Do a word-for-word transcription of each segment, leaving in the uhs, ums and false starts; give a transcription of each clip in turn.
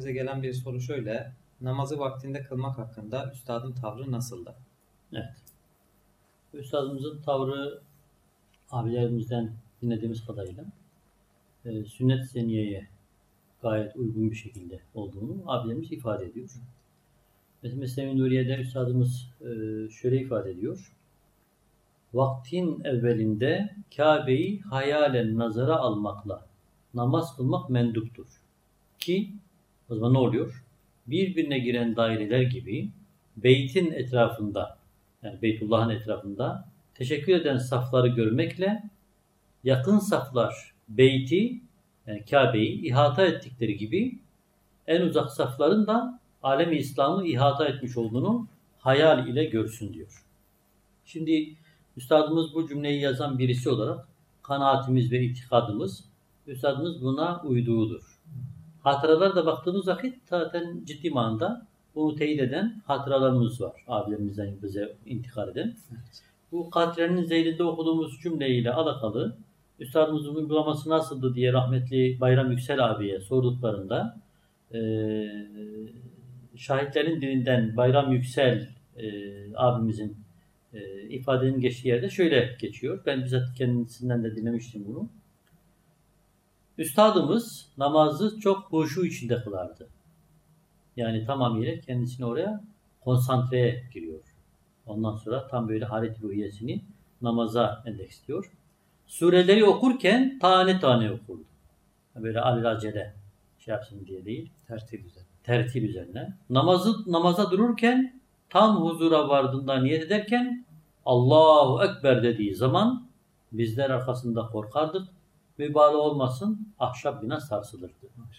abilerimize gelen bir soru şöyle. Namazı vaktinde kılmak hakkında üstadın tavrı nasıldı? Evet. Üstadımızın tavrı abilerimizden dinlediğimiz kadarıyla e, sünnet-i seniyeye gayet uygun bir şekilde olduğunu abilerimiz ifade ediyor. Mesela Mesnevi Nuriye'de üstadımız e, şöyle ifade ediyor. Vaktin evvelinde Kabe'yi hayalen nazara almakla namaz kılmak menduptur. Ki o zaman ne oluyor? Birbirine giren daireler gibi beytin etrafında, yani Beytullah'ın etrafında teşekkür eden safları görmekle yakın saflar beyti, yani Kabe'yi ihata ettikleri gibi en uzak safların da alem-i İslam'ı ihata etmiş olduğunu hayal ile görsün diyor. Şimdi üstadımız bu cümleyi yazan birisi olarak kanaatimiz ve itikadımız, üstadımız buna uyduğudur. Hatıralara baktığımız vakit zaten ciddi manada bunu teyit eden hatıralarımız var. Abilerimizden bize intikal eden. Evet. Bu Katre'nin Zeylinde okuduğumuz cümleyle alakalı üstadımızın uygulaması nasıldı diye rahmetli Bayram Yüksel abiye sorduklarında e, şahitlerin dilinden Bayram Yüksel e, abimizin e, ifadenin geçtiği yerde şöyle geçiyor. Ben bizzat kendisinden de dinlemiştim bunu. Üstadımız namazı çok huşu içinde kılardı. Yani tamamıyla kendisini oraya konsantreye giriyor. Ondan sonra tam böyle halet ruhiyesini namaza endeksliyor. Sureleri okurken tane tane okurdu. Böyle alelacele şey yapsın diye değil. Tertip üzerine. Tertip üzerine. Namazı, namaza dururken tam huzura vardığında niyet ederken Allahu Ekber dediği zaman bizler arkasında korkardık. Mübalağa olmasın ahşap bina sarsılırdı.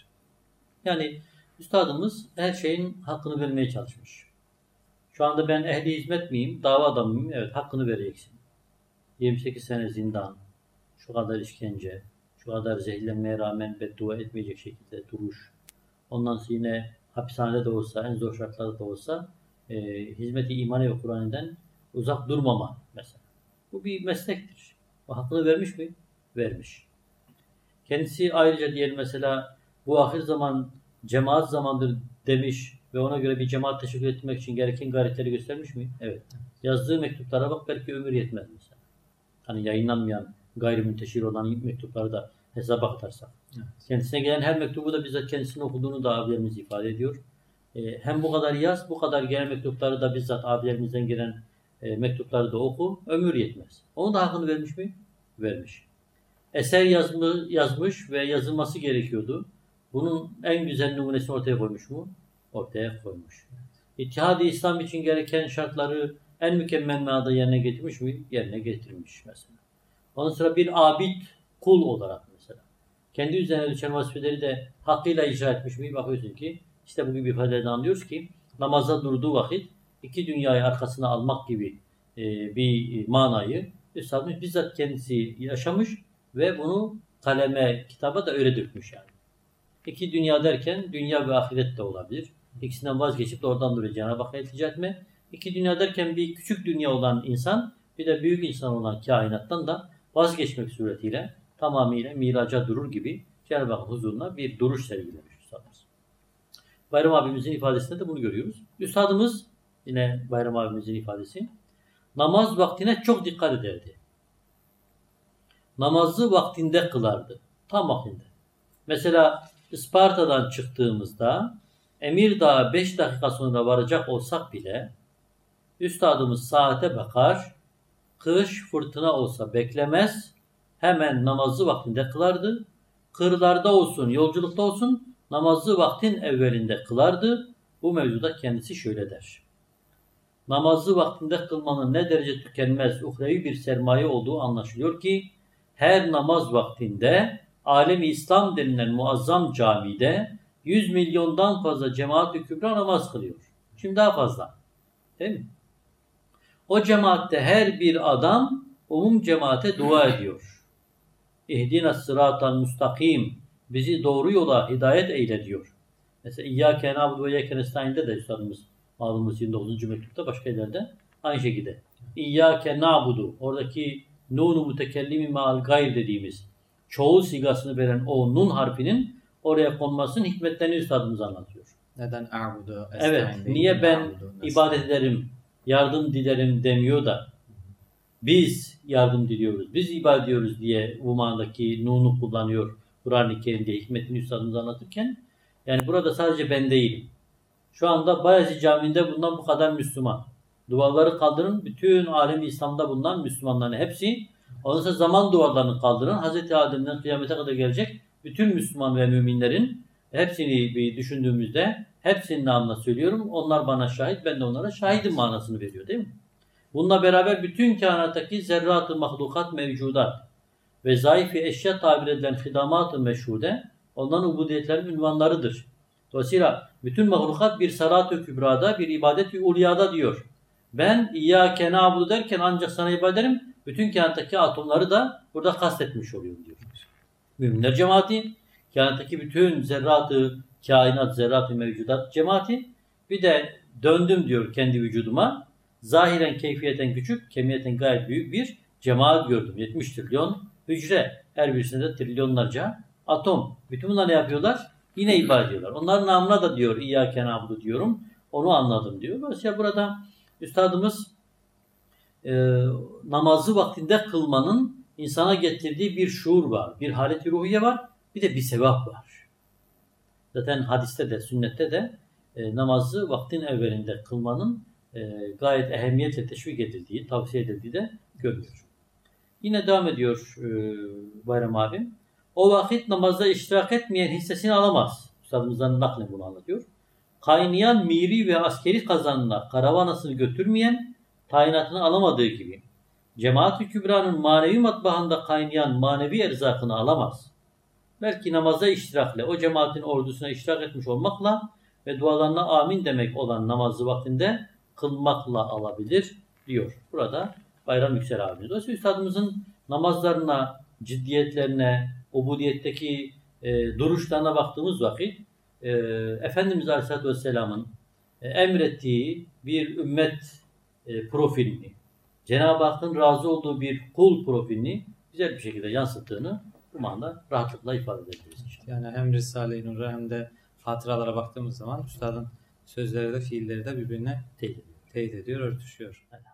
Yani üstadımız her şeyin hakkını vermeye çalışmış. Şu anda ben ehli hizmet miyim? Dava adamıyım. Evet, hakkını vereceksin. yirmi sekiz sene zindan, şu kadar işkence, şu kadar zehirlenmeye rağmen beddua etmeyecek şekilde duruş. Ondan sonra yine hapishanede de olsa, en zor şartlarda da olsa e, hizmeti imani ve Kur'an'dan uzak durmama mesela. Bu bir meslektir. O hakkını vermiş mi? Vermiş. Kendisi ayrıca diyelim mesela bu ahir zaman cemaat zamandır demiş ve ona göre bir cemaat teşekkür etmek için gereken gayretleri göstermiş mi? Evet. Yazdığı mektuplara bak, belki ömür yetmez mesela. Hani yayınlanmayan gayrimünteşir olan mektupları da hesaba katarsak. Evet. Kendisine gelen her mektubu da bizzat kendisinin okuduğunu da abilerimiz ifade ediyor. Ee, hem bu kadar yaz, bu kadar gelen mektupları da bizzat abilerimizden gelen e, mektupları da oku, ömür yetmez. Onun da hakkını vermiş mi? Vermiş. Eser yazmış, yazmış ve yazılması gerekiyordu. Bunun en güzel numunesini ortaya koymuş mu? Ortaya koymuş. İttihad-ı İslam için gereken şartları en mükemmel manada yerine getirmiş mi? Yerine getirmiş mesela. Ondan sonra bir abid kul olarak mesela. Kendi üzerine düşen vazifeleri de hakkıyla icra etmiş mi? Bakıyorsun ki işte bugün bir ifadeden anlıyoruz ki namaza durduğu vakit iki dünyayı arkasına almak gibi e, bir manayı Üstadımız bizzat kendisi yaşamış ve bunu kaleme, kitaba da öyle dökmüş yani. İki dünya derken dünya ve ahiret de olabilir. İkisinden vazgeçip de oradan dolayı Cenab-ı Hakk'a iltica etme. İki dünya derken bir küçük dünya olan insan bir de büyük insan olan kainattan da vazgeçmek suretiyle tamamıyla miraca durur gibi Cenab-ı Hakk'ın huzuruna bir duruş sergilemiş Üstadımız. Bayram abimizin ifadesinde de bunu görüyoruz. Üstadımız yine Bayram abimizin ifadesi namaz vaktine çok dikkat ederdi. Namazı vaktinde kılardı. Tam vaktinde. Mesela Isparta'dan çıktığımızda Emirdağ'a beş dakika sonra varacak olsak bile üstadımız saate bakar, kış fırtına olsa beklemez, hemen namazı vaktinde kılardı. Kırlarda olsun, yolculukta olsun namazı vaktin evvelinde kılardı. Bu mevzuda kendisi şöyle der. Namazı vaktinde kılmanın ne derece tükenmez uhrevi bir sermaye olduğu anlaşılıyor ki her namaz vaktinde alem-i İslam denilen muazzam camide yüz milyondan fazla cemaat-i kübra namaz kılıyor. Şimdi daha fazla. Değil mi? O cemaatte her bir adam umum cemaate dua ediyor. İhdina sıratal müstakim, bizi doğru yola hidayet eyle diyor. Mesela İyyâke na'budu ve iyyâke nestaîn'de de üstadımız malumunuz yirmi dokuzuncu mektupta başka yerlerde aynı şekilde. İyyâke na'budu, oradaki nun-u mütekellimi ma'al gayr dediğimiz çoğul sigasını veren o nun harfinin oraya konmasının hikmetlerini üstadımız anlatıyor. Neden a'budu, Evet, esta'in niye değil, ben a'budu, ibadet ederim, yardım dilerim demiyor da biz yardım diliyoruz, biz ibadet ediyoruz diye bu manadaki nunu kullanıyor Kur'an-ı Kerim'de hikmetini üstadımız anlatırken. Yani burada sadece ben değilim. Şu anda Bayezid Camii'nde bulunan bu kadar Müslüman. Duvarları kaldırın, bütün alemi İslam'da bulunan Müslümanların hepsi. Ondan sonra zaman duvarlarını kaldırın. Hazreti Adem'den kıyamete kadar gelecek bütün Müslüman ve müminlerin hepsini bir düşündüğümüzde hepsinin namına söylüyorum. Onlar bana şahit, ben de onlara şahidim manasını veriyor değil mi? Bununla beraber bütün kainattaki zerrat-ı mahlukat mevcudat ve zayıf-i eşya tabir edilen hidamat-ı meşhude onların ubudiyetlerin ünvanlarıdır. Dolayısıyla bütün mahlukat bir salat-ı kübrada, bir ibadet-i ulyada diyor. Ben İyyâke na'budu derken ancak sana ibadet ederim. Bütün kainattaki atomları da burada kastetmiş oluyorum diyor. Müminler cemaati, kainattaki bütün zerratı, kainat, zerratı mevcudat cemaati. Bir de döndüm diyor kendi vücuduma. Zahiren keyfiyeten küçük, kemiyeten gayet büyük bir cemaat gördüm. yetmiş trilyon hücre. Her birisinde de trilyonlarca atom. Bütün bunlar ne yapıyorlar? Yine ibadet ediyorlar. Onların namına da diyor İyyâke na'budu diyorum. Onu anladım diyor. Dolayısıyla burada üstadımız e, namazı vaktinde kılmanın insana getirdiği bir şuur var. Bir halet-i ruhiye var. Bir de bir sevap var. Zaten hadiste de sünnette de e, namazı vaktin evvelinde kılmanın e, gayet ehemmiyetle teşvik edildiği, tavsiye edildiği de görülür. Yine devam ediyor e, Bayram abim. O vakit namazda iştirak etmeyen hissesini alamaz. Üstadımızdan naklen bunu anlatıyor. Kaynayan miri ve askeri kazanına karavanasını götürmeyen tayinatını alamadığı gibi Cemaat-i Kübra'nın manevi matbaanda kaynayan manevi erzakını alamaz. Belki namaza iştirakle, o cemaatin ordusuna iştirak etmiş olmakla ve dualarına amin demek olan namazı vaktinde kılmakla alabilir diyor. Burada Bayram Yüksel abimiz. Dolayısıyla üstadımızın namazlarına, ciddiyetlerine, ubudiyetteki e, duruşlarına baktığımız vakit e, Efendimiz Aleyhisselatü Vesselam'ın e, emrettiği bir ümmet e, profilini, Cenab-ı Hakk'ın razı olduğu bir kul profilini güzel bir şekilde yansıttığını bu manada rahatlıkla ifade edebiliriz inşallah. Yani hem Risale-i Nur'a hem de hatıralara baktığımız zaman üstadın sözleri de fiilleri de birbirine Teyit ediyor. teyit ediyor, örtüşüyor. Evet.